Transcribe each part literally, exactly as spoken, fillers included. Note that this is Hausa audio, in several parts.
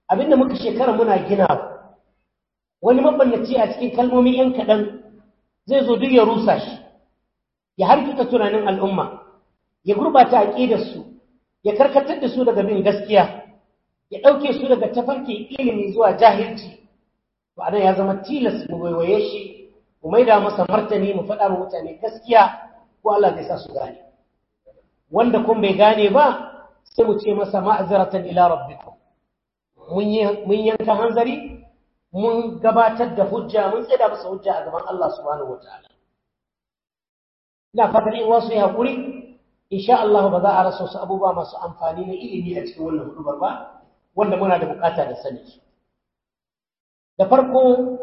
abinda muka shekara muna ginawa wani mabannaci a cikin kalmomi yan kaɗan zai zo duk ya rusa shi ya harkita tunanin al'umma ya gurbata aƙidarsu ya karkatar da su daga bin gaskiya ya ɗauke su daga tafarkin ilimi zuwa jahilci to anan ya zama tilas mu waiwaye shi mu maida masa martani mu faɗa wa mutane gaskiya ko Allah zai sa su gane wanda kun bai gane ba sai mu ce masa ma'azaratan ila rabbikum mun yanka hanzari mun gabatar da hujja mun tsada masa hujja a gaban Allah subhanahu wataala ina fatan in wasu yi hakuri insha Allah ba za a rasa wasu abubuwa masu amfani na ilimi a cikin wannan hudubar ba wanda muna da bukata da sani da farko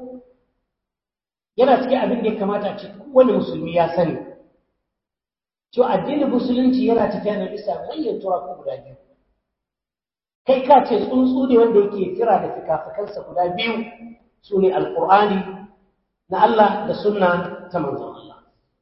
yana cikin abin da ya kamata a ce wani musulmi ya sani cewa addinin musulunci yana tafiya da bisa manyan turaku guda biyu kai ka ce tsuntsu ne wanda yake kira da fikafikansa guda biyu su ne alƙur'ani na Allah da sunna ta manzon Allah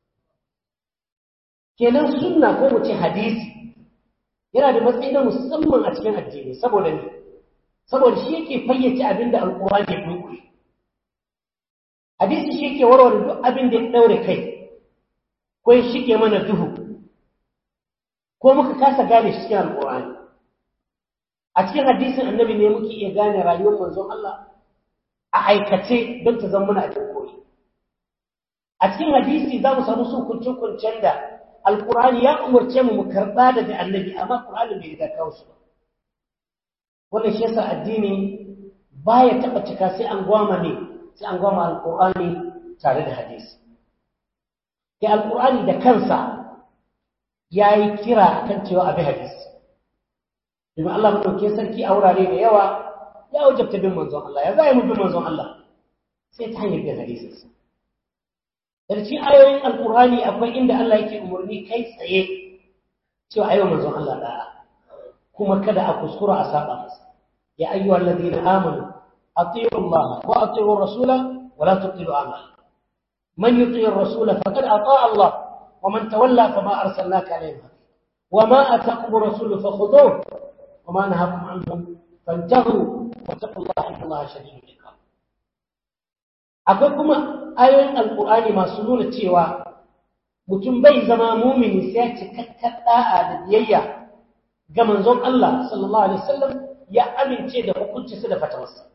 kenan sunna ko mu ce hadisi yana da matsayi na musamman a cikin addini saboda ne saboda shi yake fayyace abin da alƙur'ani ya dunkule hadisi shi yake warware duk abin da ya daure kai ko ya shige mana duhu ko muka kasa gane shi cikin alƙur'ani a cikin hadisin annabi ne muke iya gane rayuwar manzon Allah a aikace don ta zama muna cikin koyi a cikin hadisi za mu samu su kuncin da alƙur'ani ya umarce mu mu karɓa daga annabi amma ƙur'ani bai riga kawo su ba wannan shi yasa addini baya taɓa cika sai an gwama ne sai an gwama alƙur'ani tare da hadisi sai alƙur'ani da kansa ya yi kira kan cewa abi hadisi domin Allah maɗauke sarki a wurare da yawa ya wajabta bin manzon Allah ya za mu bin manzon Allah sai ta hanyar bin hadisinsa da cikin ayoyin alƙur'ani akwai inda Allah yake umarni kai tsaye cewa ayo manzon Allah da'a kuma kada a kuskura a saba masa ya ayyuhal ladina amanu atiiu Allah wa atiiu rasula wa la tubtilu a'malakum man yuti ar-rasula faqad ata'a Allah wa man tawalla fama arsalnaka alayhim wa ma ataakum ar-rasulu fakhudhuhu wa ma nahakum anhu fantahu wattaqullaha inna Allaha shadidul iqab akwai kuma ayoyin alqur'ani masu nuna cewa mutum bai zama mumini sai cikakken da'a da biyayya ga manzon Allah sallallahu alaihi wasallam ya amince da hukuncinsa da fatawarsa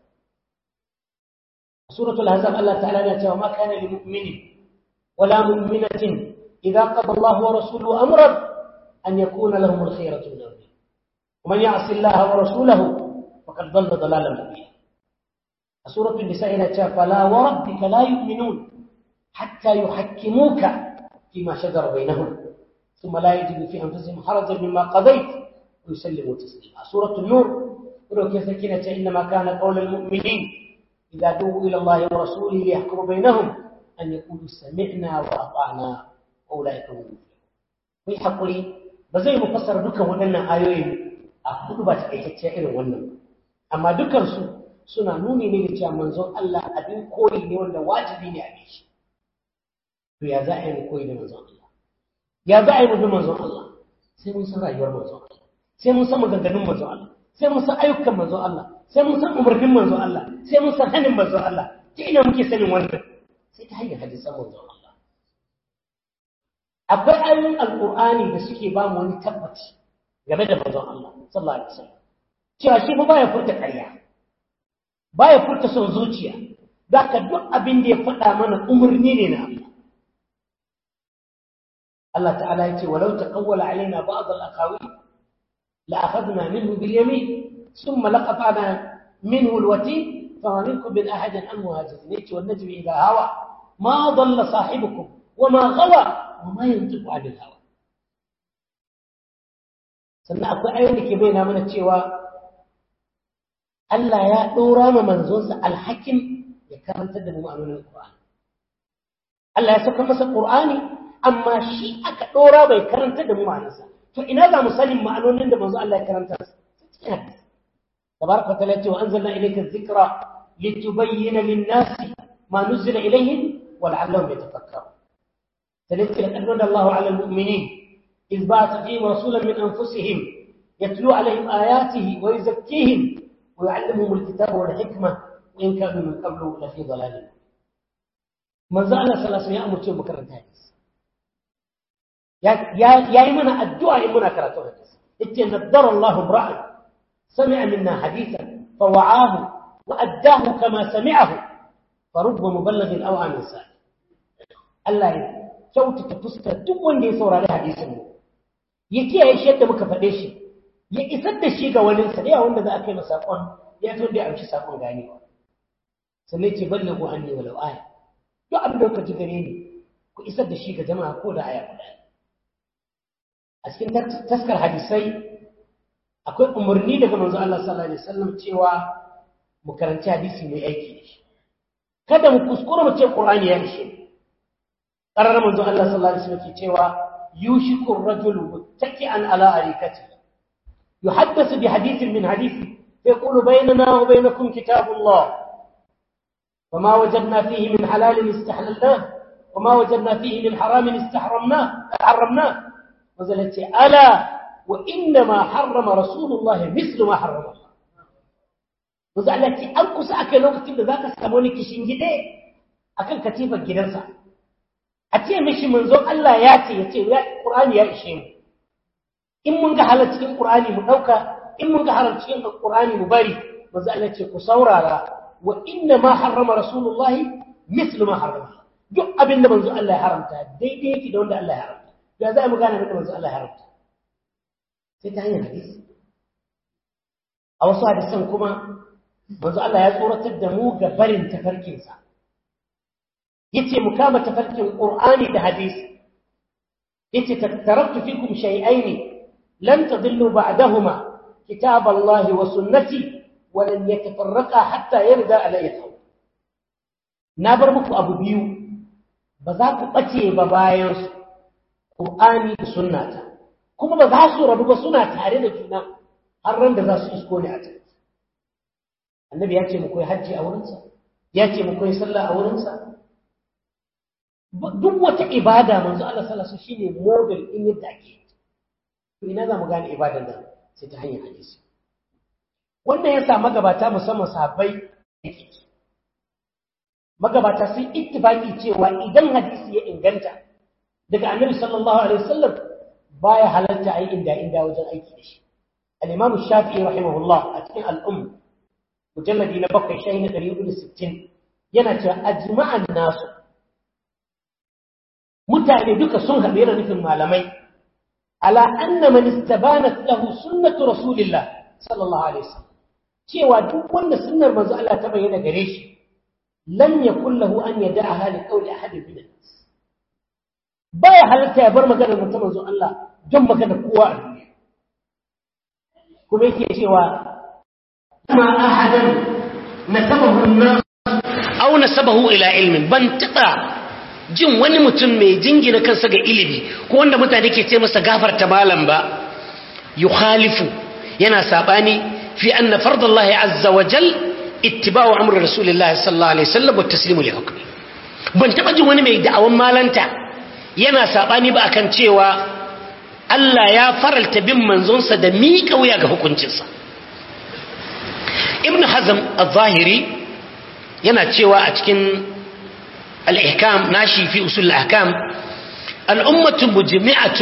suratul ahzab Allah ta'ala ya ce ma kana lil mu'minin wala mu'minatin idza qada Allahu wa rasuluhu amran an yakuna lahum al-khiyaratu min amrihim wa man ya'si Allah wa rasulahu faqad dhalla dhalalan mubina suratul nisa ila ta fala wa rabbika la yu'minun hatta yuhakkimuka fima shajara bainahum thumma la yajidu fi anfusihim harajan mimma qadayt wa yusallimu taslima suratul nur ولكن سكينة إنما كان قول المؤمنين إذا دعوا إلى الله ورسوله ليحكم بينهم أن يقولوا سمعنا وأطعنا أولئك هم المفلحون في حقولي بزي مفسر دكا وننا آيوين أخذوا باتكيكتيا إلى وننا أما دكا suna nuni ne da cewa manzon Allah abin koyi ne wanda wajibi ne a bi shi to ya za a yi koyi da manzon Allah ya za a yi mutum manzon Allah sai mun san rayuwar manzon Allah sai mun san maganganun manzon Allah sai mun san ayyukan manzon Allah sai mun san umarnin manzon Allah sai mun san hanin manzon Allah ta ina muke sanin wannan sai ta hanyar hadisan manzon Allah akwai ayoyin alqur'ani da suke ba mu wani tabbaci game da manzon Allah sallallahu alaihi wasallam cewa shi ba baya furta ƙarya baya furta son zuciya zaka duk abin da ya faɗa mana umarni ne na Allah Allah ta'ala yace walau taqawwala alaina ba'd al-aqawi la akhadna minhu bil yamin thumma laqata'na minhu al-watin fama minkum min ahadin an muhajirin yace wan najmi idha hawa ma dhalla sahibukum wama ghawa wama yantiqu 'anil hawa sannan akwai ayoyi da ke bayyana mana cewa Allah ya ɗora ma manzonsa alhakin ya karantar da mu ma'anonin Qur'ani. Allah ya saka masa Qur'ani amma shi aka ɗora bai karantar da mu ma'anarsa. To ina za mu sanin ma'anonin da manzo Allah ya karanta su? Tabaraka wa ta'ala ya ce wa anzalna ilayka adh-dhikra litubayyana lin-nasi ma nuzila ilayhim wa la'allahum yatafakkarun. Tadhkir anna Allahu 'ala al-mu'minin idh ba'atha fihim rasulan min anfusihim yatlu 'alayhim ayatihi wa yuzakkihim ويعلمهم الكتاب والحكمة وإن كانوا من قبل لفي ضلال من زال الله صلى الله عليه وسلم يأمر تشوف مكرر الحديث يا يا يا إمنا الدعاء إمنا كرتوا الحديث إتي نذر الله امرأ سمع منا حديثا فوعاه وأداه كما سمعه فرب مبلغ أو عن سائل الله kyautata fuskar duk wanda ya saurari hadisin mu ya kiyaye shi yadda muka faɗe shi ya isar da shi ga wani sa da wanda za a kai masa sakon ya to da amshi sakon ganewa sannan ce ballagu anni walau aya duk abin da kuka ji gare ni ku isar da shi ga jama'a ko da aya guda a cikin taskar hadisai akwai umarni daga manzo Allah sallallahu alaihi wasallam cewa mu karanci hadisi mai aiki da shi kada mu kuskura mu ce Qur'ani ya ishe قرر منذ الله صلى الله عليه وسلم كتوى يوشك الرجل متكئا على أريكته يحدث بحديث من حديثه فيقول بيننا وبينكم كتاب الله وما وجدنا فيه من حلال استحللناه وما وجدنا فيه من حرام استحرمناه حرمناه وزلت ألا وإنما حرم رسول الله مثل ما حرم الله وزلت أنكس أكل وقت ذاك سموني كشنجده أكل كتيبة جنسة a ce mishi manzon Allah ya ce ya ce Qur'ani ya ishe mu in mun ga halal cikin Qur'ani mu dauka in mun ga haram cikin Qur'ani mu bari manzo Allah ce ku saurara wa inna ma harrama rasulullah mislu ma harrama duk abinda manzo Allah ya haramta daidai yake da wanda Allah ya haramta ya za mu gane abinda manzo Allah ya haramta sai ta hanyar hadisi a wasu hadisan kuma manzo Allah ya tsoratar da mu ga barin tafarkinsa yace mu kama tafarkin Qur'ani da hadisi yace taraktu fikum shay'ain lan tadillu ba'dahuma kitab Allah wa sunnati wa lan yatafarraqa hatta yarda alayhi na bar muku abu biyu ba za ku bace ba bayan su Qur'ani da sunnata kuma ba za su rabu ba suna tare da juna har ran da za su isko ne a cikin annabi ya ce mu koyi haji a wurinsa ya ce mu koyi sallah a wurinsa duk wata ibada manzo Allah sallallahu alaihi wasallam shine model in yadda ake to ina za mu gane ibadan nan sai ta hanyar hadisi wannan yasa magabata musamman sahabbai yake magabata sun ittifaki cewa idan hadisi ya inganta daga annabi sallallahu alaihi wasallam baya halarta ai inda inda wajen aiki da shi al-imam shafi'i rahimahullah a cikin al-umm mujalladi na bakwai shahi na ɗari hudu da sittin yana cewa ajma'an nasu mutane duka sun haɗe da nufin malamai ala anna man istabanat lahu sunnatu rasulillah sallallahu alaihi wasallam cewa duk wanda sunnar manzo Allah ta bayyana gare shi lam yakul lahu an yada'aha li qawli ahadin min an-nas baya halatta ya bar magana mutum manzo Allah don magana kowa a duniya kuma yake cewa ma ahadan nasabahu an-nas aw nasabahu ila ilmin ban taba jin wani mutum mai jingina kansa ga ilimi ko wanda mutane ke ce masa gafarta malam ba yukhalifu yana sabani fi anna fardallahi azza wa jal ittiba'u amri rasulillahi sallallahu alaihi wasallam wa taslimu li hukmi ban taba jin wani mai da'awan malanta yana sabani ba akan cewa Allah ya faralta bin manzonsa da miƙa wuya ga hukuncinsa ibn hazm az-zahiri yana cewa a cikin الإحكام ناشي في أصول الأحكام الأمة مجمعة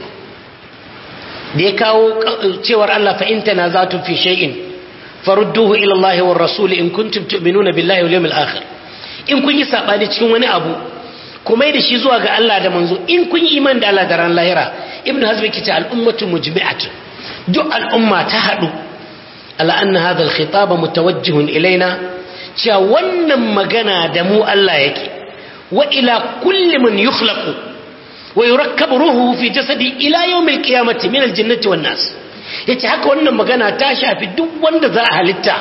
ديكاو تيور الله فإن تنازعتم في شيء فردوه إلى الله والرسول إن كنتم تؤمنون بالله واليوم الآخر إن كن يسابني cikin wani abu kuma da shi zuwa ga Allah da manzo in kun yi iman da Allah da ran lahira ibn hazm yake ce al-ummatu mujmi'atun duk al-umma ta hadu ala anna hadha al-khitab mutawajjih ilaina cewa wannan magana da mu Allah yake وإلى كل من يخلق ويركب روحه في جسدي إلى يوم القيامة من الجنة والناس yace haka wannan magana ta shafi duk wanda za a halitta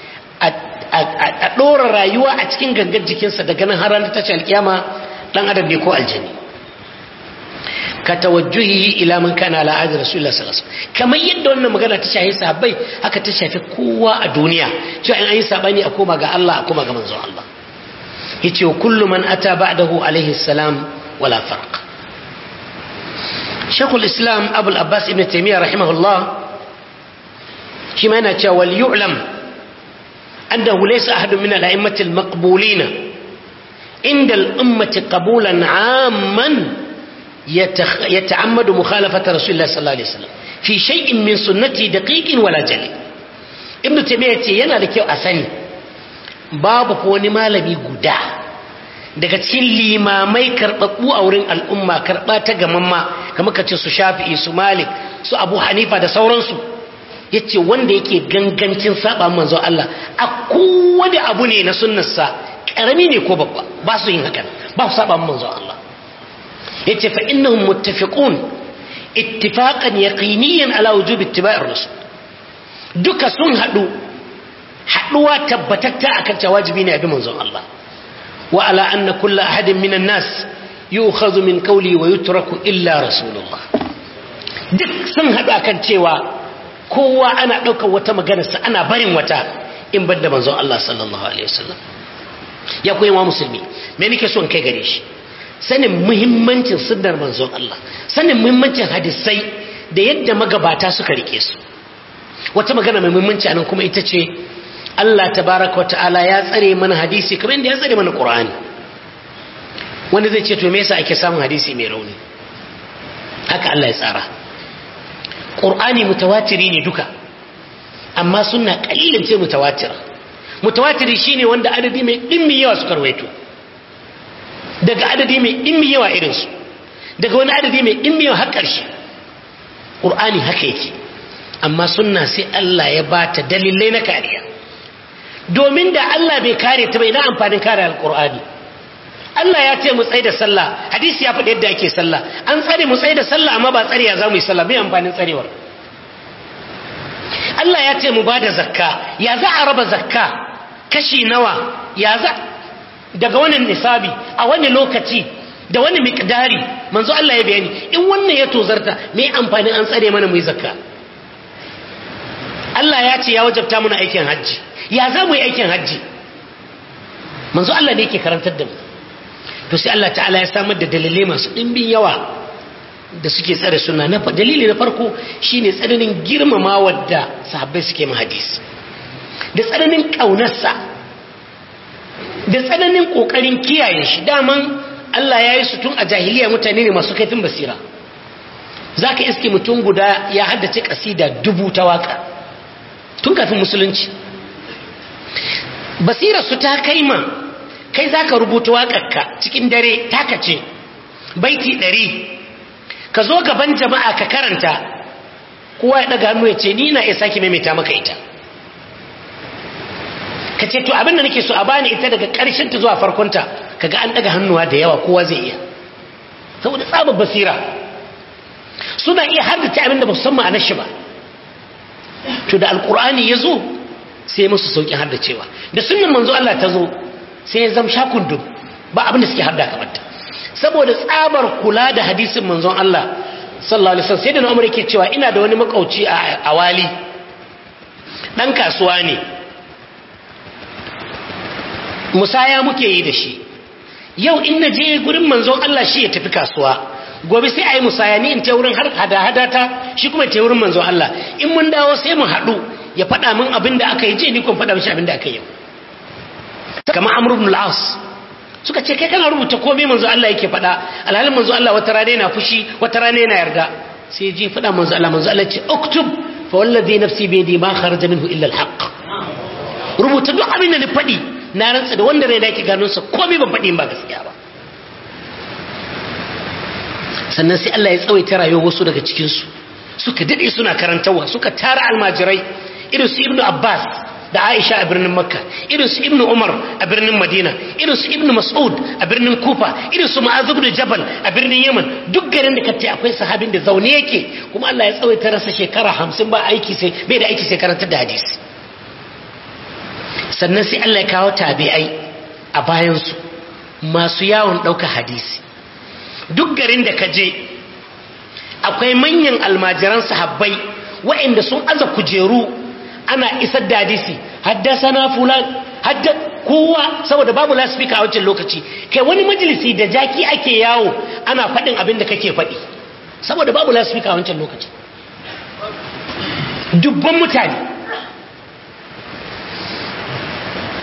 a dora rayuwa a cikin gangar jikinsa daga nan har ranar tashi alkiyama dan adam ne ko aljini ka tawajjuhi ila man kana ala ahdi rasulullah sallallahu alaihi wasallam kamar yadda wannan magana ta shafi sahabbai haka ta shafi kowa a duniya cewa in an yi sabani a koma ga Allah a koma ga manzon Allah yace kullu man ata ba'dahu alayhi salam wala farq Sheikh al-Islam Abu al-Abbas ibn Taymiyyah rahimahullah kima yana cewa wal yu'lam annahu laysa ahadun min al-a'immati al-maqbulina inda al-ummati qabulan 'amman yata'ammadu mukhalafata rasulillah sallallahu alaihi wasallam fi shay'in min sunnati daqiqin wala jali. Ibn Taymiyyah ce yana da kyau a sani babu ko wani malami guda daga cikin limamai karɓaɓɓu a wurin al'umma karɓa ta gamamma kamar kace su Shafi'i su Malik su Abu Hanifa da sauransu yace wanda yake gangancin saba manzon Allah a kowane abu ne na sunnarsa karami ne ko babba ba su yin hakan ba su saba manzon Allah yace fa innahum muttafiqun ittifaqan yaqiniyan ala wujubi ittiba'ir rasul duka sun hadu haduwa tabbatatta akan cewa wajibi ne a bi manzon Allah wa ala anna kullu ahadin minan nas yu'khadhu min qawli wa yutraku illa rasulullah duk sun hadu akan cewa kowa ana daukar wata magana sa ana barin wata in banda manzon Allah sallallahu alaihi wasallam. Ya koyi wa musulmi me nake so in kai gare shi sanin muhimmancin sunnar manzon Allah sanin muhimmancin hadisai da yadda magabata suka rike su. Wata magana mai muhimmanci anan kuma ita ce Allah tabaraka ta'ala ya tsare mana hadisi kamar yadda ya tsare mana Qur'ani. Wanda zai ce to me yasa ake samun hadisi mai rauni? Haka Allah ya tsara. Qur'ani mutawatiri ne duka amma sunna kalilan ce mutawatira. Mutawatiri shine wanda adadi mai dimmi yawa suka rawaito daga adadi mai dimmi yawa irin su daga wani adadi mai dimmi yawa har ƙarshe. Qur'ani haka yake amma sunna sai Allah ya bata dalilai na kariya domin da Allah bai kare ta bai na amfanin kare alqur'ani. Allah ya ce mu tsaye da sallah hadisi ya faɗi yadda ake sallah an tsare mu tsaye da sallah amma ba tsare ya za mu yi sallah bai amfanin tsarewar. Allah ya ce mu ba da zakka ya za a raba zakka kashi nawa ya za daga wannan nisabi a wani lokaci da wani miqdari manzo Allah ya bayani in wannan ya tozarta me amfanin an tsare mana mu yi zakka. Allah ya ce ya wajabta mana aikin hajji ya za mu yi aikin hajji manzo Allah ne yake karantar da mu. To sai Allah ta'ala ya samar da dalilai masu ɗimbin yawa da suke tsare sunna. Na dalili na farko shine tsananin girmama wadda sahabbai suke ma hadisi da tsananin kaunarsa da tsananin kokarin kiyaye shi. Daman Allah ya yi su tun a jahiliya mutane ne masu kaifin basira. Zaka iske mutum guda ya haddace kasida dubu ta waka tun kafin musulunci. Basirar su ta kaima kai za ka rubuta waƙarka cikin dare taka ce baiti ɗari ka zo gaban jama'a ka karanta kowa ya ɗaga hannu ya ce ni na iya sake maimaita maka ita ka ce to abinda nake so a bani ita daga ƙarshen ta zuwa farkonta kaga an ɗaga hannuwa da yawa kowa zai iya saboda tsabar basira suna iya haddace abinda ba su san ma'anar shi ba. To da alƙur'ani ya zo sai musu sauƙin haddacewa da sunnan manzo Allah ta zo sai ya zama shakundum ba abin da suke hadda kamar ta saboda tsabar kula da hadisin manzon Allah sallallahu alaihi wasallam. Sai da Umar yake cewa ina da wani makauci a wali dan kasuwa ne musaya muke yi da shi yau in na je gurin manzon Allah shi ya tafi kasuwa gobe sai ayi musaya ni in ta wurin har hada hada ta shi kuma ta wurin manzon Allah in mun dawo sai mu haɗu ya faɗa min abin da aka yi je ni kuma faɗa mishi abin da aka yi kamar Amr ibn al-As suka ce kai kana rubuta komai manzo Allah yake faɗa alhalin manzo Allah wata rana yana fushi wata rana yana yarda sai ji faɗa manzo Allah manzo Allah ce uktub fa wallazi nafsi bi yadi ma kharaja minhu illa al-haq rubuta duk abin da ni faɗi na rantsa da wanda rai da yake ganin sa komai ban faɗi ba gaskiya ba. Sannan sai Allah ya tsawaita rayuwar wasu daga cikin su suka dade suna karantawa suka tara almajirai irin su Ibn Abbas da Aisha a birnin Makka irin su Ibn Umar a birnin Madina irin su Ibn Mas'ud a birnin Kufa irin su Mu'adh ibn Jabal a birnin Yaman duk garin da kace akwai sahabin da zaune yake kuma Allah ya tsawaita rasa shekara hamsin ba aiki sai bai da aiki sai karantar da hadisi. Sannan sai Allah ya kawo tabi'ai a bayan su masu yawon dauka hadisi duk garin da kaje akwai manyan almajiran sahabbai waɗanda sun aza kujeru ana isar da hadisi haddasana fulan hadda kowa saboda babu lasfika a wancan lokaci kai wani majalisi da jaki ake yawo ana faɗin abin da kake faɗi saboda babu lasfika a wancan lokaci dubban mutane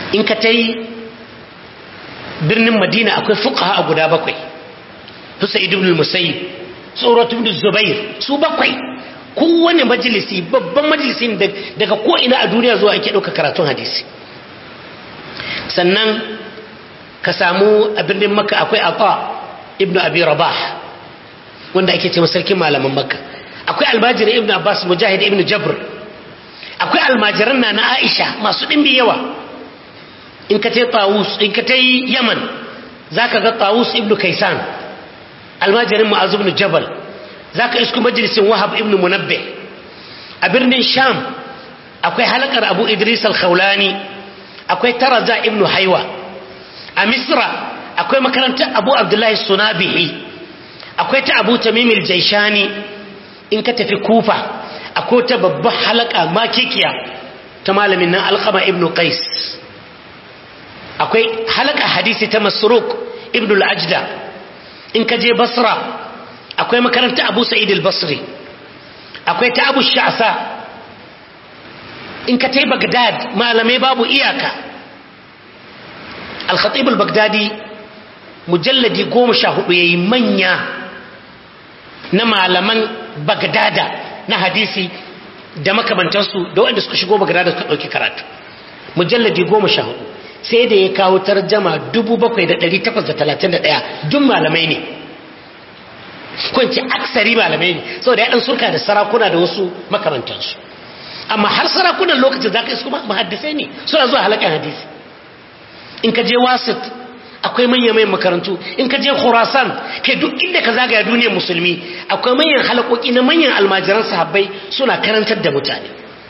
in ka tai birnin Madina akwai fuqaha guda bakwai su Sa'id ibn al-Musayyib su Urwa ibn Zubair su bakwai kowane majalisi babban majalisin daga ko ina a duniya zuwa ake dauka karatun hadisi sannan ka samu a birnin Makka akwai Ata ibn Abi Rabah wanda ake ce sarkin malaman Makka akwai almajiri ibn Abbas Mujahid ibn Jabr akwai almajiran na na Aisha masu dimbi yawa in ka tai Tawus in ka tai Yaman zaka ga Tawus ibn Kaysan almajirin Mu'az ibn Jabal zaka isku majalisin Wahab ibn Munabbih a birnin Sham akwai halakar Abu Idris al-Khawlani akwai Taraza ibn Haywa a Misra akwai makarantar Abu Abdullah as-Sunabihi akwai ta Abu Tamim al-Jaishani in ka tafi Kufa akwai ta babbar halaka makikiya ta malamin nan Alqama ibn Qais akwai halaka hadisi ta Masruq ibn al-Ajda in ka je Basra akwai makaranta Abu Sa'id al-Basri akwai ta Abu Sha'sa in ka tai Baghdad malamai babu iyaka al-Khatib al-Baghdadi mujalladi goma sha hudu yayi manya na malaman Baghdada na hadisi da makamantansu da wanda suka shigo Baghdad suka dauki karatu mujalladi goma sha hudu sai da ya kawo tarjama dubu bakwai da ɗari takwas da talatin da ɗaya duk malamai ne kwanci aksari malamai ne saboda ya ɗan surka da sarakuna da wasu makamantansu amma har sarakunan lokacin za ka isu mahaddisai ne suna zuwa halakan hadisi in ka je wasit akwai manyan manyan makarantu in ka je khurasan kai duk inda ka zagaya duniyar musulmi akwai manyan halakoki na manyan almajiran sahabbai suna karantar da mutane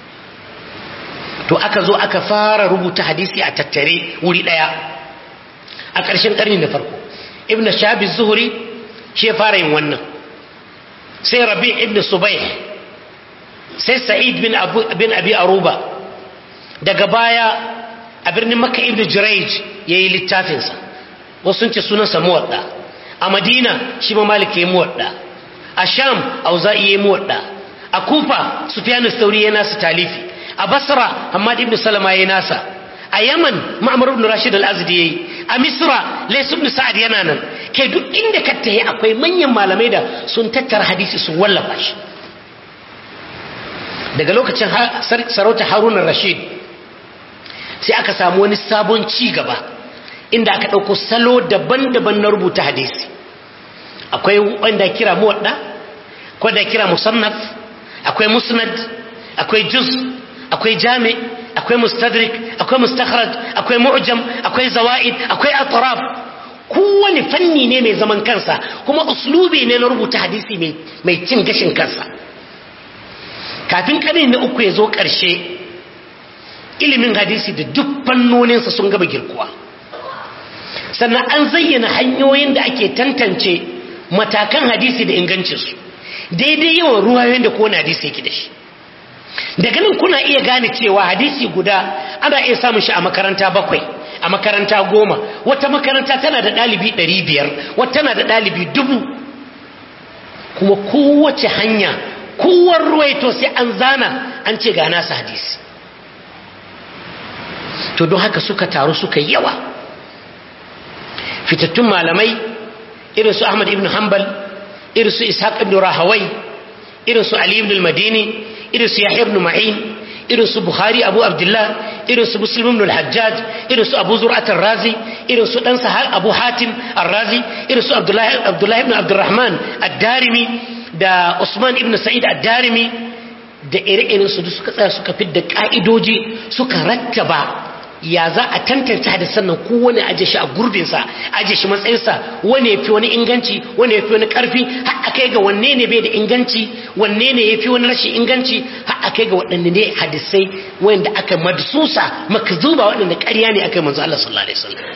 to aka zo aka fara rubuta hadisi a tattare wuri daya a ƙarshen ƙarni na farko ibn shahab az-zuhri shi fara yin wannan sai rabi ibn subayh sai sa'id bin abu bin abi aruba daga baya a birnin makka ibn jurayj yayi littafin sa wasu sun ce sunan sa muwadda a madina shi ma malik yayi muwadda a sham auza'i yayi muwadda a kufa sufyan ath-thawri yana su talifi a basra hamad ibn salama yayi nasa a yaman ma'mar ibn rashid al-azdi yayi a misra lays ibn sa'ad yana nan kai duk inda ka tayi akwai manyan malamai da sun tattara hadisi sun wallafa shi daga lokacin sarauta harun ar-rashid sai aka samu wani sabon ci gaba inda aka dauko salo daban-daban na rubuta hadisi akwai wanda kira muwadda akwai da kira musannaf akwai musnad akwai juz akwai jami akwai mustadrik akwai mustakhraj akwai mu'jam akwai zawaid akwai atraf kowane fanni ne mai zaman kansa kuma uslubi ne na rubuta hadisi mai mai cin gashin kansa kafin karni na uku ya zo karshe ilimin hadisi da duk fannoninsa sun gaba girkuwa sannan an zayyana hanyoyin da ake tantance matakan hadisi da ingancinsu daidai yawan ruwayoyin da kowane hadisi yake da shi daga nan kuna iya gane cewa hadisi guda ana iya samun shi a makaranta bakwai a makaranta goma wata makaranta tana da ɗalibi ɗari biyar wata tana da ɗalibi dubu kuma kowace hanya kowar ruwaito sai an zana an ce ga nasa hadisi to don haka suka taru suka yawa fitattun malamai irin su Ahmad ibn Hanbal irin su Ishaq ibn Rahawai irin su Ali ibn al-Madini irin su Yahya ibn Ma'in irin su Bukhari Abu Abdullah irin su Muslim ibn al-Hajjaj irin su Abu Zur'at ar-Razi irin su dan Sahal Abu Hatim ar-Razi irin su Abdullah Abdullah ibn Abdurrahman ad-Darimi da Usman ibn Sa'id ad-Darimi da ire-iren su suka tsaya suka fidda ka'idoji suka rattaba ya za a tantance hadisan nan kowane aje shi a gurbinsa aje shi matsayinsa wane ya fi wani inganci wane ya fi wani karfi har a kai ga wanne ne bai da inganci wanne ne ya fi wani rashin inganci har a kai ga waɗanne ne hadisai wanda aka madsusa makzuba waɗanda ƙarya ne aka yi manzo Allah sallallahu alaihi wasallam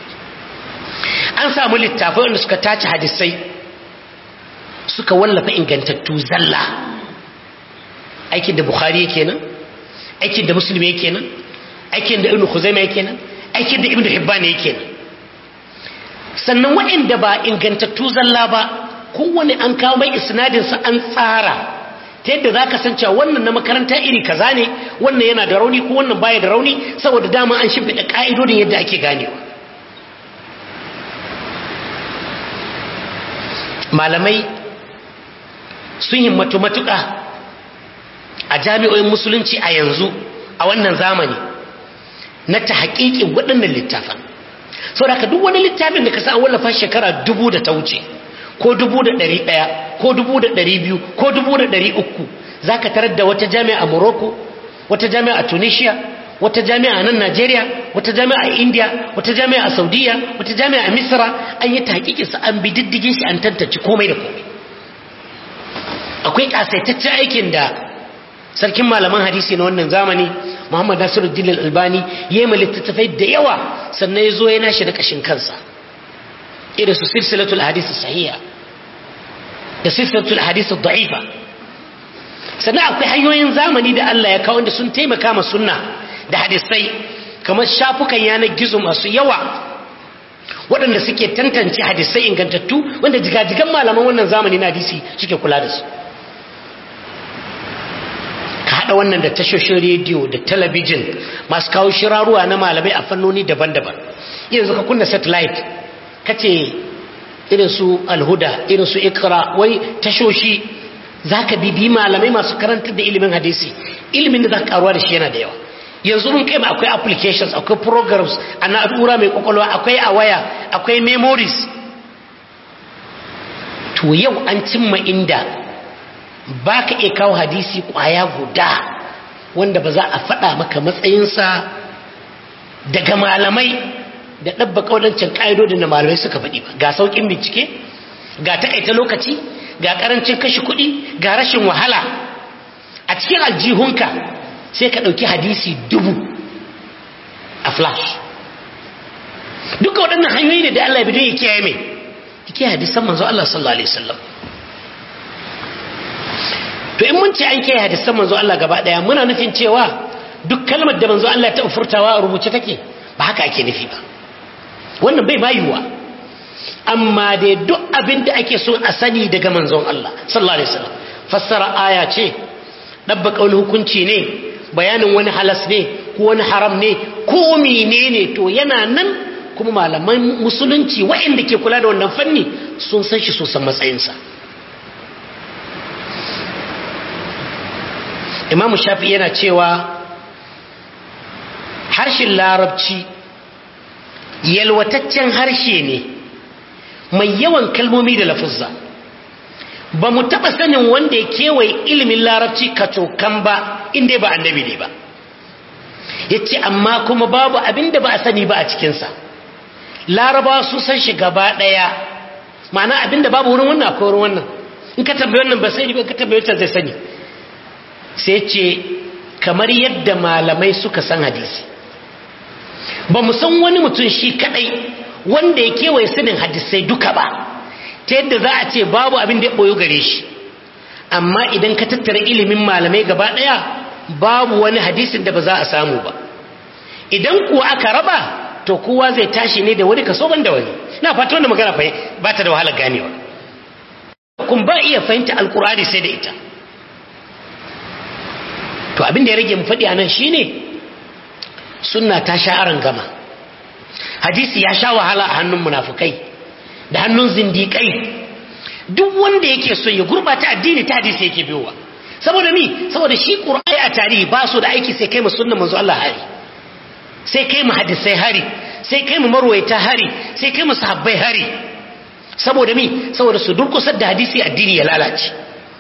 an samu littafai wanda suka tace hadisai suka wallafa ingantattu zalla aikin da Bukhari yake nan aikin da Muslim yake nan aikin da Ibn Khuzaimah yake nan aikin da Ibn Hibban yake nan sannan waɗanda ba ingantattu zalla ba kowane an kawo mai isnadin sa an tsara ta yadda za ka san cewa wannan na makaranta iri kaza ne, wannan yana da rauni ko wannan baya da rauni, saboda dama an shimfiɗa ƙa'idodin yadda ake ganewa. Malamai sun himmatu matuƙa a jami'o'in musulunci a yanzu a wannan zamani na ta haƙiƙin waɗannan littafan. Saboda ka duk wani littafin da ka sa an wallafa shekara dubu da ta wuce, ko dubu da ɗari ɗaya, ko dubu da ɗari biyu, ko dubu da ɗari uku, za ka tarar da wata jami'a a Morocco, wata jami'a a Tunisia, wata jami'a a nan Najeriya, wata jami'a a India, wata jami'a a Saudiya, wata jami'a a Misra, an yi tahqiqinsa, an bi diddigin shi, an tantance komai da komai. Akwai kasaitaccen aikin da sarkin malaman hadisi na wannan zamani Muhammad Nasiruddin Al-Albani ya yi littattafai da yawa, sannan ya zo ya nashi da kashin kansa, irin su silsilatul hadisi sahiha da silsilatul hadisi da'ifa. Sannan akwai hanyoyin zamani da Allah ya kawo wanda sun taimaka ma sunna da hadisai, kamar shafukan yanar gizo masu yawa waɗanda suke tantance hadisai ingantattu, wanda jigajigan malaman wannan zamani na hadisi suke kula da su. Ka haɗa wannan da tashoshin rediyo da talabijin masu kawo shiraruwa na malamai a fannoni daban-daban. Yanzu ka kunna satellite kace irin su Alhuda, irin su Ikra, wai tashoshi zaka bibi malamai masu karantar da ilimin hadisi, ilimin da zaka karuwa da shi yana da yawa. Yanzu mun kai akwai applications, akwai programs a na'ura mai kwakwalwa, akwai a waya, akwai memories. To yau an cimma inda baka iya kawo hadisi kwaya guda wanda ba za a faɗa maka matsayinsa daga malamai da ɗabbaka waɗancan ƙa'idodin da malamai suka faɗi ba. Ga sauƙin bincike, ga taƙaita lokaci, ga ƙarancin kashe kuɗi, ga rashin wahala. A cikin aljihunka sai ka ɗauki hadisi dubu a flash. Duka waɗannan hanyoyi ne da Allah ya bi don ya kiyaye mai, ya kiyaye hadisan manzo Allah sallallahu alaihi wasallam. To in mun ce an kiyaye hadisan manzo Allah gaba ɗaya, muna nufin cewa duk kalmar da manzo Allah ta furtawa a rubuce take? Ba haka ake nufi ba. Wannan bai bayuwa. Amma dai duk abin da ake so a sani daga manzon Allah sallallahu alaihi wasallam, fassara aya ce, dabbaka wani hukunci ne, bayanin wani halas ne ko wani haram ne ko menene, to yana nan, kuma malaman musulunci waɗanda ke kula da wannan fanni sun san shi, sun san matsayinsa. Imam Shafi'i yana cewa harshen larabci yalwataccen harshe ne mai yawan kalmomi da lafuzza. Ba mu taɓa sanin wanda ya kewaye ilimin larabci kacokan ba inda ba annabi ne ba. Ya ce amma kuma babu abin da ba a sani ba a cikinsa. Larabawa su san shi gaba ɗaya, ma'ana abin da babu wurin wannan akwai wurin wannan. In ka tambayi wannan ba sai ba, ka tambayi wancan zai sani. Sai ce kamar yadda malamai suka san hadisi, ba mu san wani mutum shi kadai wanda ya kewaye sanin hadisai duka ba, ta yadda za a ce babu abin da ya boyo gare shi. Amma idan ka tattara ilimin malamai gaba daya, babu wani hadisin da ba za a samu ba. Idan kuwa aka raba, to kowa zai tashi ne da wani kaso ban da wani. Na fata wanda magana fa ba ta da wahalar ganewa. Kun ba iya fahimta alkur'ani sai da ita. To abin da ya rage mu faɗi a nan shine sunna ta sha aran gama, hadisi ya sha wahala a hannun munafukai da hannun zindiƙai. Duk wanda yake so ya gurbata addini ta hadisi yake biyowa. Saboda mi? Saboda shi Qur'ani a tarihi ba su da aiki sai kai mu sunnan manzo Allah hari, sai kai mu hadisai hari, sai kai mu marwaita hari, sai kai mu sahabbai hari. Saboda mi? Saboda su durkusar da hadisi addini ya lalace.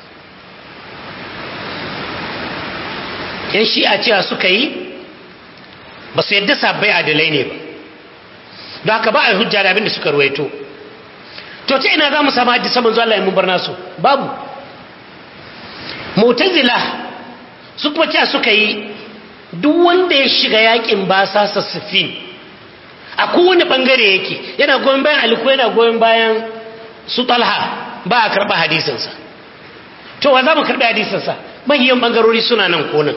Yan shi'a cewa suka yi ba su yadda sabbai adalai ne ba, don haka ba a hujja da abin da suka ruwaito. To ta ina za mu samu hadisa manzo Allah ya mun bar nasu? Babu. Mu'tazila su kuma cewa suka yi duk wanda ya shiga yakin basasa Siffin a kowane bangare yake, yana goyon bayan Ali ko yana goyon bayan su Talha, ba a karba hadisinsa. To wa za mu karbi hadisinsa? Mahiyan bangarori suna nan ko nan.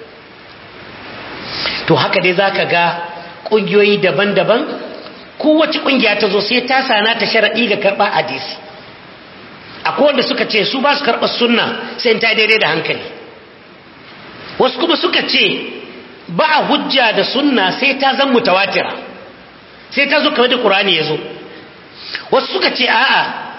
To haka dai zaka ga kungiyoyi daban-daban, kowace kungiya ta zo sai ta sana ta sharadi ga karba hadisi. akwai wanda suka ce su ba su karɓar sunna sai ta daidai da hankali, wasu kuma suka ce ba a hujja da sunna sai ta zan mutawatira, sai ta zo kamar da Qur'ani ya zo. Wasu suka ce a'a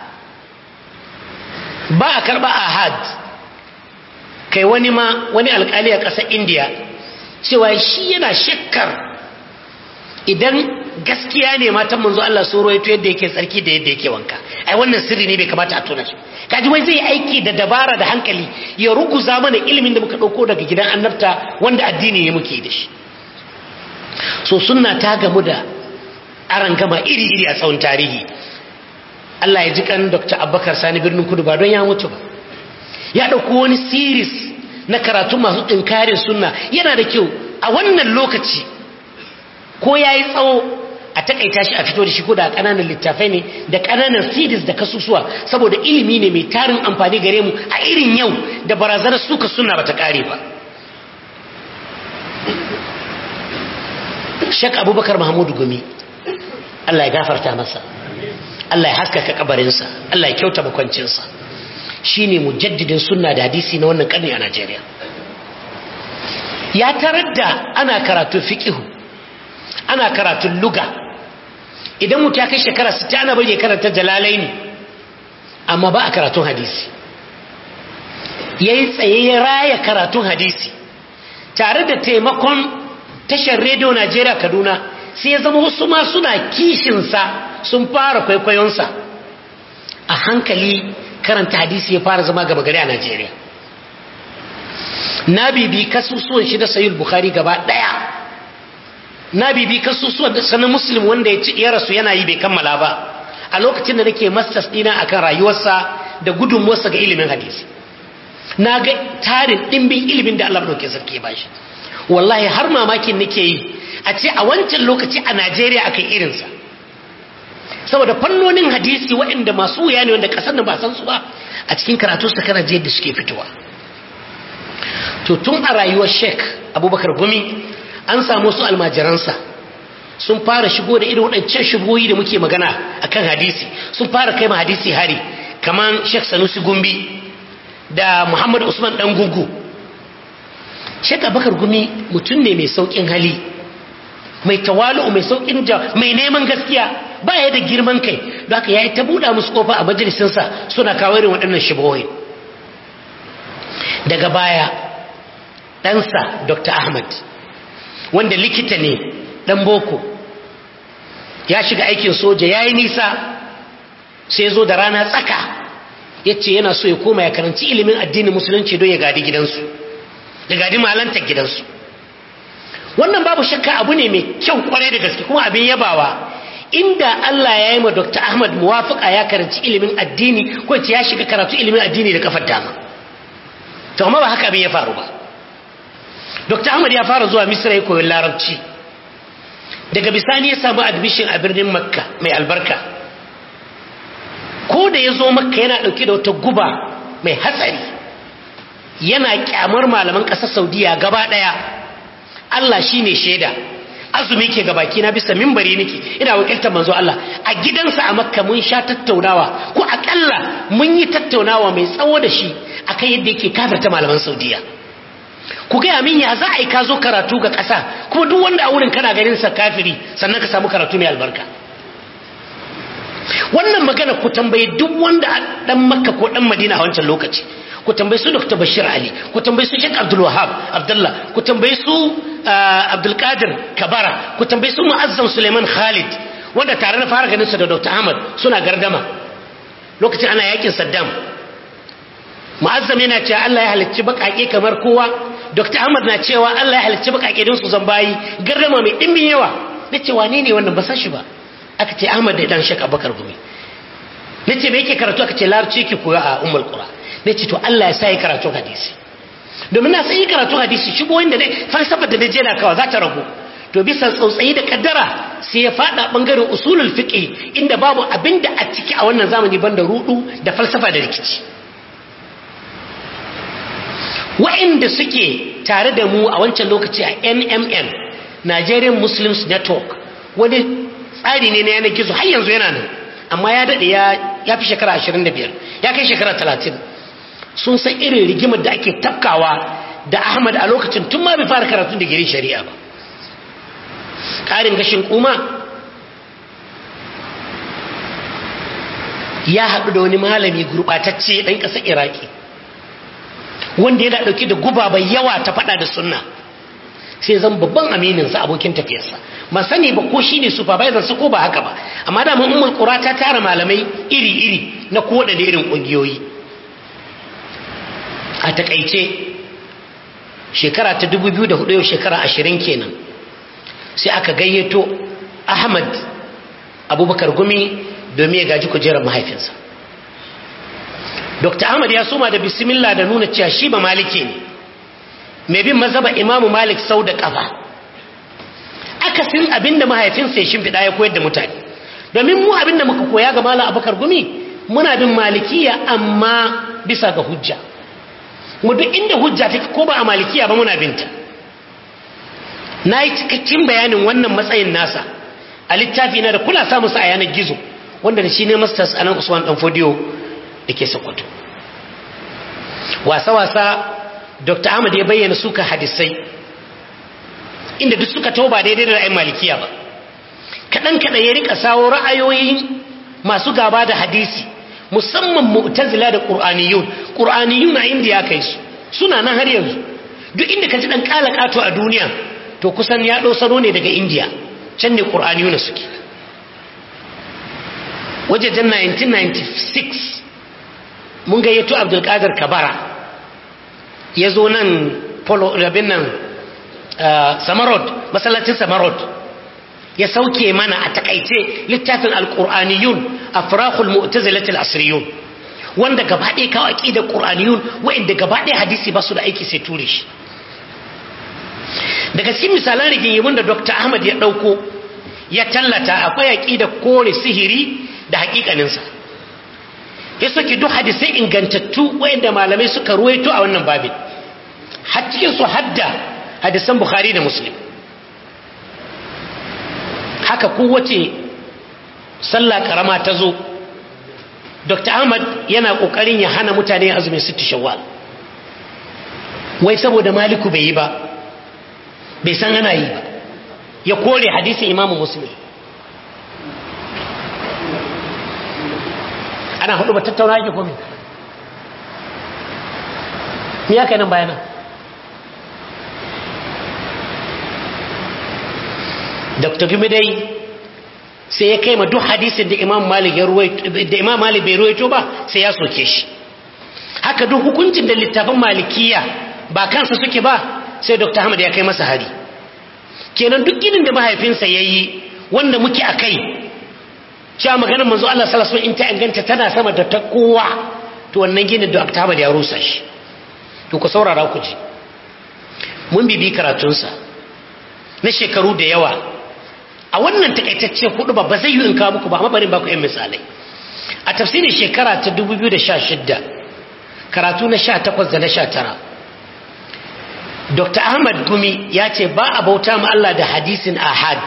ba a karɓa ahad. Kai wani ma wani alƙali a ƙasar Indiya cewa shi yana shakkar idan gaskiya ne matan manzo Allah so roito yadda yake tsarki da yadda yake wanka, ai wannan sirri ne bai kamata a tona shi. Kaji wai zai aiki da dabara da hankali ya ruguza mana ilimin da muka dauko daga gidan annabta wanda addini ne muke da shi. So sunna ta gamu da arangama iri iri a tsawon tarihi. Allah ya ji kan Doctor Abubakar Sani Birnin Kudu ba don ya mutu ba, ya dauko wani series na karatu masu inkarin sunna. Yana da kyau a wannan lokaci ko yayi tsawo a takaita shi a fito da shi ko da kananan littafai ne da kananan series da kasusuwa, saboda ilimi ne mai tarin amfani gare mu a irin yau da barazanar suka sunna bata kare ba. Sheikh Abubakar Mahmud Gumi, Allah ya gafarta masa, Allah ya haskaka kabarinsa, Allah ya kyauta makwancinsa. Shine mujaddidin sunna da hadisi na wannan karni a Najeriya. Ya tarar da ana karatu fiqh, ana karatun luga. Idan mutum ya kai shekara sittin ana bari ya karanta Jalalaini, amma ba a karatun hadisi. Yayi tsaye ya raya karatun hadisi tare da taimakon tashar rediyo Najeriya Kaduna, sai ya zama wasu ma suna kishinsa sun fara kwaikwayonsa. A hankali karanta hadisi ya fara zama gaba gari a Najeriya. Na bibi kasusuwan shi da Sahih Bukhari gaba daya, na bibi kasusuwan da sanan Muslim wanda ya rasu yana yi bai kammala ba a lokacin da nake masters dina akan rayuwarsa da gudunmuwarsa ga ilimin hadisi. Na ga tarin dimbin ilimin da Allah dauke sarki ba shi. Wallahi har mamakin nake yi a ce a wancan lokaci a Najeriya akai irinsa, saboda fannonin hadisi waɗanda masu wuya ne wanda ƙasar da ba san su ba, a cikin karatu su kana je da suke fitowa. To tun a rayuwar Sheikh Abubakar Gumi an samu su almajiransa sun fara shigo da irin waɗancan shubuhoyi da muke magana akan hadisi, sun fara kai ma hadisi hari, kaman Sheikh Sanusi Gumbi da Muhammad Usman Dan Gugu. Sheikh Abubakar Gumi mutum ne mai saukin hali, mai tawalu, mai saukin ja, mai neman gaskiya, baya da girman kai, don haka yayi ta buɗa musu kofa a majalisinsa suna kawo irin waɗannan shubuhoyi. Daga baya ɗansa Doctor Ahmad, wanda likita ne ɗan boko, ya shiga aikin soja yayi nisa, sai zo da rana tsaka yace yana so ya koma ya karanci ilimin addinin musulunci don ya gadi gidansu, ya gadi malantar gidansu. Wannan babu shakka abu ne mai kyau kwarai da gaske kuma abin yabawa. Inda Allah ya yi ma Doctor Ahmad muwafaqa ya karanci ilimin addini ko ya shiga karatu ilimin addini da kafar dama, to amma ba haka abin ya faru ba. Doctor Ahmad ya fara zuwa Misra ya koyi Larabci, daga bisani ya samu admission a birnin Makka mai albarka. Ko da ya zo Makka yana dauke da wata guba mai hatsari, yana kyamar malaman ƙasar Saudiya gaba daya. Allah shine shaida, azumi ke gabaki na bisa minbari nake ina wakiltar manzo Allah a gidansa a Makka. Mun sha tattaunawa, ko akalla mun yi tattaunawa mai tsawo da shi akan yadda yake kafirta malaman Saudiya. Ku gaya min ya za a yi ka zo karatu ga ƙasa kuma duk wanda a wurin kana ganin sa kafiri sannan ka samu karatu mai albarka? Wannan magana ku tambayi duk wanda dan Makka ko dan Madina a wancan lokaci, ku tambayi su Doctor Bashir Ali, ku tambayi su Sheikh Abdul Wahab Abdullah, ku tambayi su Abdul Qadir Kabara, ku tambayi su Muazzam Suleiman Khalid, wanda tare na fara ganin su da Doctor Ahmad suna gardama lokacin ana yakin Saddam. Muazzam yana cewa Allah ya halicci bakake kamar kowa, Doctor Ahmad na cewa Allah ya halicci bakake don su zambayi, gardama mai dimbin yawa. Nace wane ne wannan, ba san shi ba. Aka ce Ahmad da dan Sheikh Abubakar Gumi. Nace me yake karatu? Aka ce Larabci yake koyo a Ummul Qura. Nace to Allah ya sa yi karatu hadisi, domin na sai yi karatu hadisi shigo inda ne falsafar da naje na kawa za ta ragu. To bisa tsautsayi da kaddara sai ya fada bangaren usulul fiqh, inda babu abinda a ciki a wannan zamani banda rudu da falsafa da rikici. Wa'inda suke tare da mu a wancan lokaci a N M N, Nigerian Muslims Network, wani tsari ne na yanar gizo har yanzu yana nan, amma ya daɗe ya fi shekara ashirin da biyar ya kai shekara talatin sun san irin rigimar da ake tafkawa da Ahmad a lokacin tun ma bai fara karatun da gari shari'a ba. Ƙarin gashin kuma ya haɗu da wani malami gurɓatacce ɗan ƙasar Iraki wanda yana ɗauki da guba bai yawa ta faɗa da sunna, sai zan babban amininsa abokin tafiyarsa. Ban sani ba ko shi ne supervisor sa ko ba haka ba, amma da mun ummul qura ta tara malamai iri-iri na koda da irin ƙungiyoyi. A takaice shekara ta dubu biyu da hudu yau shekara ashirin kenan sai aka gayyato Ahmad Abubakar Gumi domin ya gaji kujerar mahaifinsa. Dokta Ahmad ya soma da bismillah da nuna cewa shi ba maliki ne, mai bin mazhaba Imamu Malik sau da kafa. Akasin abinda mahaifinsa ya shimfiɗa ya koyar da mutane, domin mu abinda muka koya ga Malam Abubakar Gumi muna bin malikiya amma bisa ga hujja. Mu duk inda hujja take ko ba a malikiya ba muna binta. Na yi cikakken bayanin wannan matsayin nasa a littafi na da kula samu sa a yanar gizo, wanda da shi ne masters a nan Usman Dan Fodiyo da ke Sokoto. Wasa-wasa Dokta Ahmad ya bayyana suka hadisai inda duk suka tauba daidai da ra'ayin malikiya ba. Kaɗan-kaɗan ya rika sawo ra'ayoyin masu gaba da hadisi, musamman mu'tazila da qur'aniyun. Qur'aniyun a indiya kai su suna nan har yanzu. Duk inda ka ji dan kalakato a duniya to kusan ya dosano ne daga indiya, can ne qur'aniyun suke. Wajejen nineteen ninety-six mun gayyato Abdul Qadir Kabara ya zo nan polo rabin nan Samarot, masallacin Samarot, ya sauke mana a takaice littafin alqur'aniyun afrakhul mu'tazilatil asriyun, wanda gaba ɗaya kawo aqidar qur'aniyun wa'inda gaba ɗaya hadisi ba su da aiki sai ture shi. Daga cikin misalan rigingimun da Dokta Ahmad ya ɗauko ya tallata akwai aqidar kore sihiri da hakikaninsa. Ya soke duk hadisai ingantattu wa'inda malamai suka ruwaito a wannan babin, har cikin su hadda hadisan Bukhari da Muslim. Haka kowace sallah karama ta zo, Dokta Ahmad yana kokarin ya hana mutane azumin sittu Shawwal, wai saboda Maliku bai yi ba, bai san ana yi ba, ya kore hadisin Imam Muslim. Ana hudu ba tattauna yake komai, me ya kai nan bayanan? Dokta Gumi dai sai ya kai ma duk hadisin da Imam Malik ya ruwaito da Imam Malik bai ruwaito ba sai ya soke shi. Haka duk hukuncin da littafin Malikiya ba kansa suke ba sai Dokta Ahmad ya kai masa hari. Kenan duk ginin da mahaifinsa yayi wanda muke akai, cewa maganar manzo Allah sallallahu alaihi wasallam in ta inganta tana sama da ta kowa, to wannan ginin da Dokta Ahmad ya rusa shi. To ku saurara ku ji. Mun bibi karatunsa na shekaru da yawa. A wannan takaitacce hudu ba ba zai yi in kawo muku ba, amma bari ba ku yan misalai. A tafsirin shekara ta dubu biyu da sha shida, karatu na sha takwas da na sha tara, Dokta Ahmad Gumi ya ce ba a bauta ma Allah da hadisin ahad.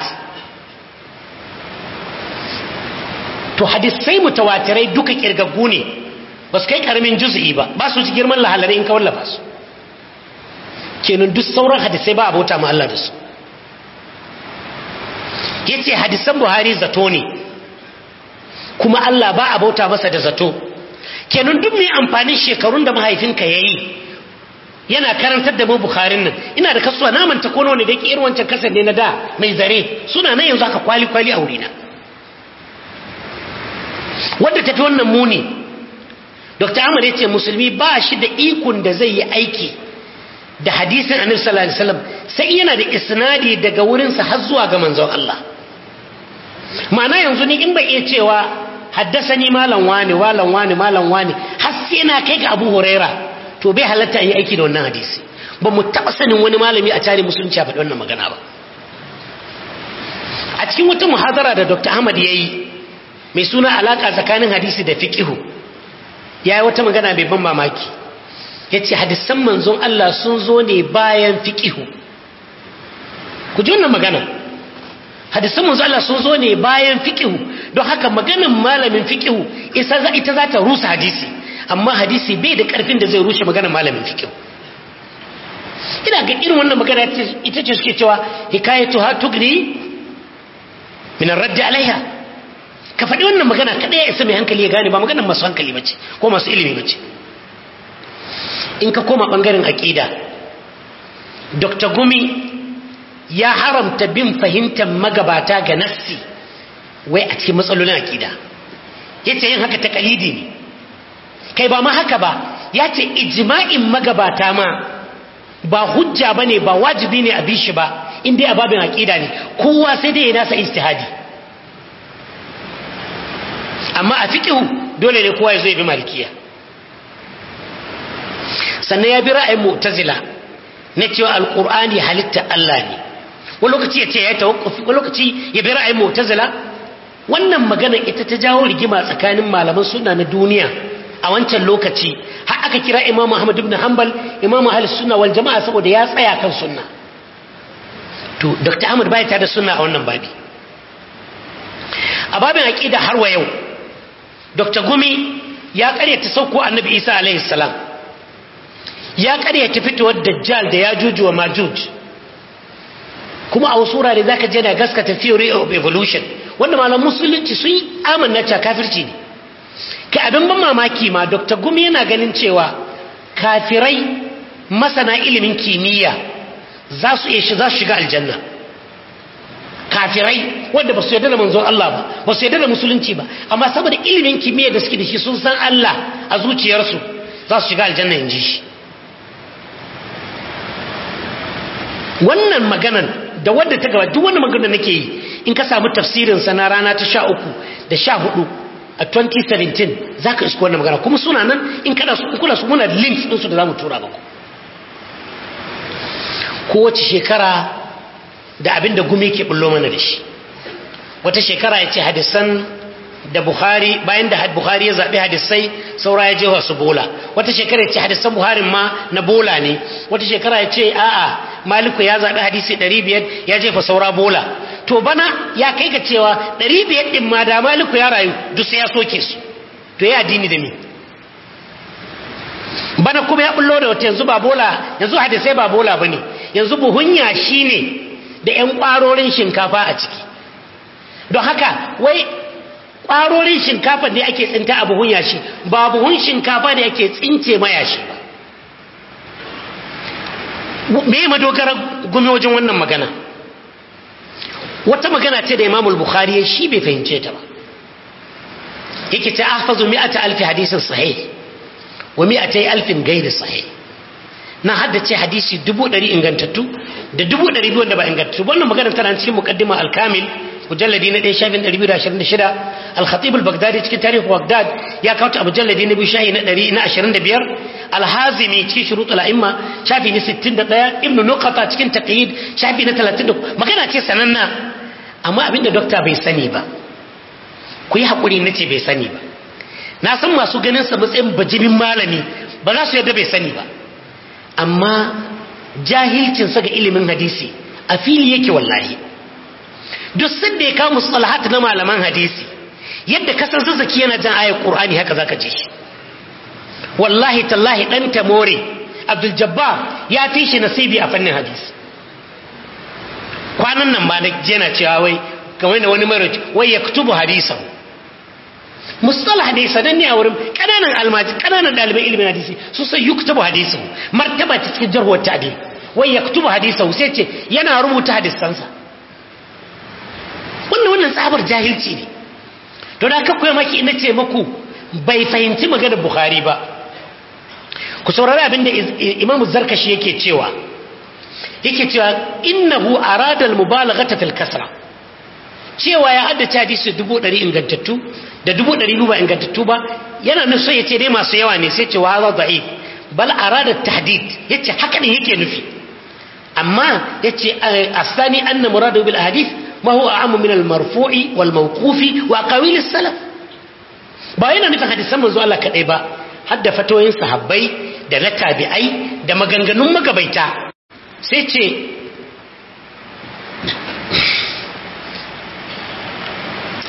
To hadisai mutawatirai duka kirgaggu ne, ba su kai karamin juz'i ba, ba su ji girman lahalari in ka wallafa su. Kenan duk sauran hadisai ba a bauta ma Allah da su. Yace hadisan Buhari zato ne, kuma Allah ba a bauta masa da zato. Kenan duk mai amfanin shekarun da mahaifinka yayi yana karantar da mu Bukharin nan, ina da kasuwa na manta ko ne da yake irin wancan kasar ne na da mai zare, suna nan yanzu aka kwali kwali a wurina. Wanda tafi wannan muni, Dokta Ahmad yace musulmi ba shi da ikon da zai yi aiki da hadisin Annabi sallallahu alaihi wasallam sai yana da isnadi daga wurinsa har zuwa ga manzon Allah. Ma'ana yanzu ni in bai iya cewa haddasani malam wani walan wani malam wani har sai na kai ga Abu Huraira, to bai halatta yi aiki da wannan hadisi. Ba mu taɓa sanin wani malami a tarihin musulunci a faɗi wannan magana ba. A cikin wata muhadara da Dokta Ahmad ya yi mai suna alaƙa tsakanin hadisi da fiƙihu, ya yi wata magana mai ban mamaki. Ya ce hadisan manzon Allah sun zo ne bayan fiƙihu. Ku ji wannan magana. hadisan manzo Allah sun zo ne bayan fiqh don haka maganar malamin fiqh ita za ita za ta rusa hadisi amma hadisi bai da karfin da zai rushe maganar malamin fiqh ina ga irin wannan magana ita ce suke cewa hikayatu ha tugni min ar-radd alaiha ka faɗi wannan magana kada ya isa mai hankali ya gane ba maganar masu hankali bace ko masu ilimi bace in ka koma bangaren aqida Dr. Gumi ya haramta bin fahimtar magabata ga nassi wai a cikin matsalolin aqida yace yin haka takalidi ne kai ba ma haka ba yace ijma'in magabata ma ba hujja bane ba wajibi ne a bi shi ba indai a babin aqida ne kowa sai dai ya nasa ijtihadi amma a fiqh dole ne kowa ya zo ya bi malikiya sannan ya bi ra'ayin mu'tazila na cewa alqur'ani halitta Allah ne wani lokaci ya ce ya tawakkufi wani lokaci ya bi ra'ayin mu'tazila wannan magana ita ta jawo rigima tsakanin malaman sunna na duniya a wancan lokaci har aka kira Imam Ahmad ibn Hanbal Imam Ahlus Sunna wal Jama'a saboda ya tsaya kan sunna to Dr. Ahmad bai ta da sunna a wannan babi a babin aqida har wa yau Dr. Gumi ya karyata sauko Annabi Isa alaihi salam ya karyata fitowar Dajjal da Yajuj wa Majuj kuma a wasu wurare zaka je da gaskata theory of evolution wanda malaman musulunci sun yi amanna ta kafirci ne kai abin ban mamaki ma Dr. Gumi yana ganin cewa kafirai masana ilimin kimiyya za su iya za su shiga aljanna kafirai wanda ba su yarda da manzon Allah ba ba su yarda da musulunci ba amma saboda ilimin kimiyya da suke da shi sun san Allah a zuciyarsu za su shiga aljanna inji shi wannan maganan da wadda ta gaba duk wannan maganar nake yi in ka samu tafsirin sa na rana ta sha uku da sha hudu a twenty seventeen zaka isko wannan magana kuma suna nan in kada su kula su muna links din su da zamu tura muku kowace shekara da abinda Gumi ke bullo mana da shi wata shekara yace hadisan da Bukhari bayan da Bukhari ya zabi hadisai saura ya je wasu bola wata shekara yace hadisan Buhari ma na bola ne wata shekara yace a'a Maliku ya zabi hadisi ɗari biyar ya jefa saura bola to bana ya kai ga cewa ɗari biyar din ma da Maliku ya rayu duk sai ya soke su to ya addini da me bana kuma ya bullo da wata yanzu ba bola yanzu hadisai ba bola bane yanzu buhunya shine da ƴan kwarorin shinkafa a ciki don haka wai kwarorin shinkafa ne ake tsinta a buhun yashi ba buhun shinkafa ne ake tsince mayashi ba me madogara Gumi wajen wannan magana wata magana ce da Imam al-Bukhari shi bai fahimce ta ba yake ta ahfazu mi'ata alfi hadisin sahih wa mi'atai alfin ghairi sahih na haddace hadisi dubu ɗari ingantattu da dubu ɗari biyu wanda ba ingantattu wannan magana tana cikin muqaddima al-kamil mujalladi na ɗaya shafin ɗari biyu da ashirin da shida al-khatib al-baghdadi cikin tarihi baghdad ya kawo ta mujalladi na biyu shahi na ɗari na ashirin da biyar al-hazimi cikin shurut al-a'imma shafi na sittin da ɗaya ibnu nuqata cikin taqyid shafi na talatin da magana ce sananna amma abinda dokta bai sani ba ku yi hakuri nace bai sani ba na san masu ganin sa matsayin bajimin malami ba za su yarda bai sani ba amma jahilcin sa ga ilimin hadisi a fili yake wallahi duk sanda ya kawo mustalahat na malaman hadisi yadda kasan zazzaki yana jan ayar qur'ani haka zaka ji shi wallahi tallahi dan tamore abdul jabbar ya fi shi nasibi a fannin hadisi kwanan nan ba na je na cewa wai kamar da wani mai wai yaktubu hadisan mustalah ne sadanni a wurin kananan almaji kananan dalibai ilimin hadisi su sai yuktubu hadisan martaba ta cikin jarhuwar ta'dil wai yaktubu hadisan sai ce yana rubuta hadisansa wannan wannan tsabar jahilci ne to da kakkuwa maki ina ce maku bai fahimci maganar Bukhari ba ku saurari abinda Imam Zarkashi yake cewa yake cewa innahu arada al-mubalaghata fil kasra cewa ya haddace hadisi dubu ɗari ingantattu da dubu ɗari ba ingantattu ba yana nan so yace dai masu yawa ne sai ce wa hadha da'if bal arada tahdid yace haka ne yake nufi amma yace asani anna muradu bil ahadith ما هو أعم من المرفوع والموقوف وأقاويل السلف باينا نفهم حديث من زوال الله كأيبا حد فتوين صحابي دا نتابعي دا مغنغنون مغبيتا سيتي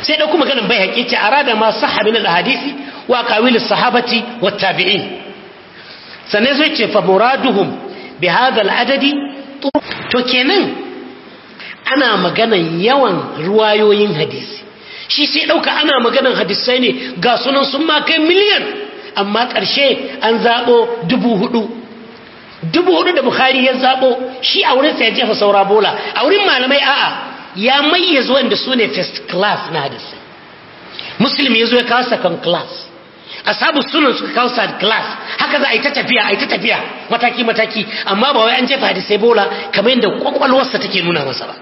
sai da kuma ganin bai haƙiƙi arada ma sahha min al-ahadisi wa qawil as-sahabati wat tabi'in sannan zai ce fa muraduhum bi hadha al-adadi to kenan ana maganan yawan ruwayoyin hadisi shi sai dauka ana maganan hadisai ne ga sunan sun ma kai miliyan amma ƙarshe an zabo dubu hudu dubu hudu da Bukhari ya zabo shi a wurin sa ya jefa saura bola a wurin malamai a'a ya mayyaza wanda su ne first class na hadisi Muslim ya zo ya kawo second class ashabu sunan suka kawo third class haka za a yi ta tafiya a yi ta tafiya mataki mataki amma ba wai an jefa hadisai bola kamar yadda kwakwalwarsa take nuna masa ba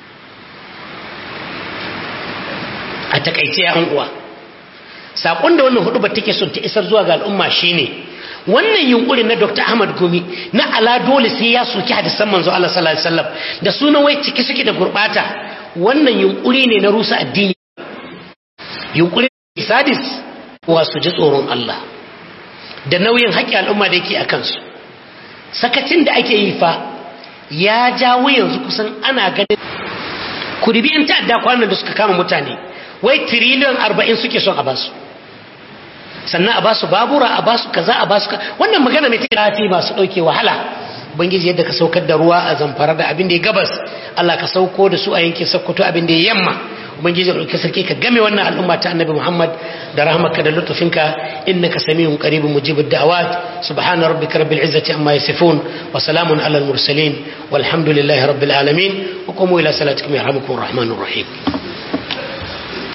a takaice yan uwa sakon da wannan hudubar take son ta isar zuwa ga al'umma shine wannan yunkuri na Doctor Ahmad Gumi na ala dole sai ya soki hadisan manzo Allah sallallahu alaihi wasallam da sunan wai ciki suke da gurbata wannan yunkuri ne na rusa addini yunkuri sadis wa su ji tsoron Allah da nauyin haƙƙin al'umma da yake akan su sakacin da ake yi fa ya jawo yanzu kusan ana ganin kuribi in ta'adda kwanan da suka kama mutane wai tiriliyan arba'in suke son a basu sannan a basu babura a basu kaza a basu wannan magana mai take lafi masu dauke wahala ubangiji yadda ka saukar da ruwa a Zamfara da abin da ya gabas Allah ka sauko da su a yankin Sokoto abin da ya yamma ubangiji ya dauke sarki ka game wannan al'umma ta Annabi Muhammad da rahmarka da lutufinka innaka samiyun qaribun mujibud da'awat subhana rabbika rabbil izzati amma yasifun wa salamun alal mursalin walhamdulillahi rabbil alamin wa qumu ila salatikum yarhamukumur rahmanur rahim